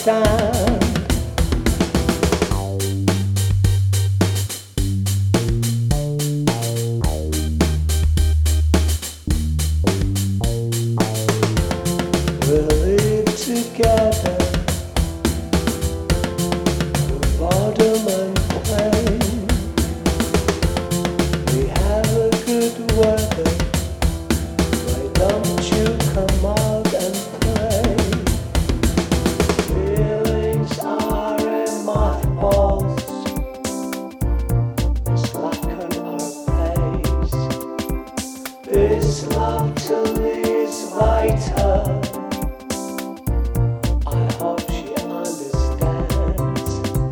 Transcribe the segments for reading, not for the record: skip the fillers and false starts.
understand. We'll live together through boredom and pain. We have a good weather. Why don't you come out and play? Feelings are in mothballs, slacken our pace. This love to me is vital. I hope she understands.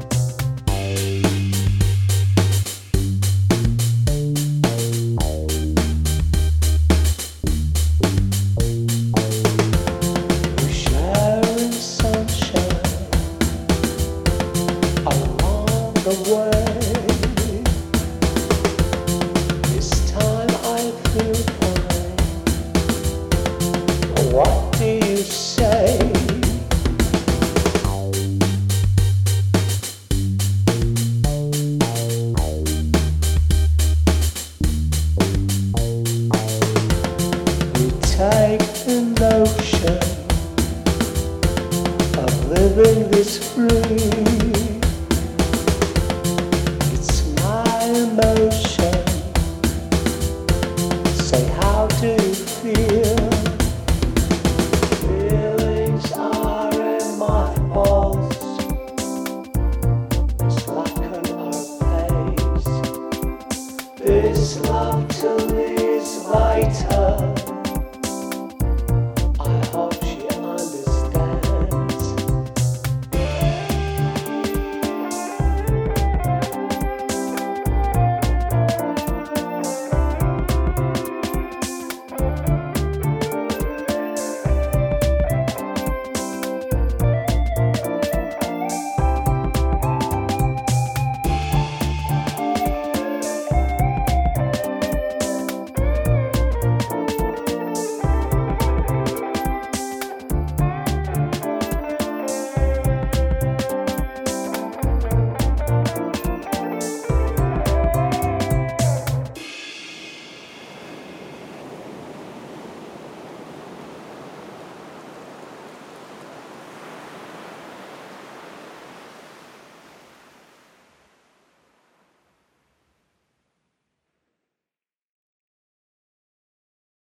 We're sharing sunshine along the way. This time I feel fine. What do you say? We take the notion of living this free.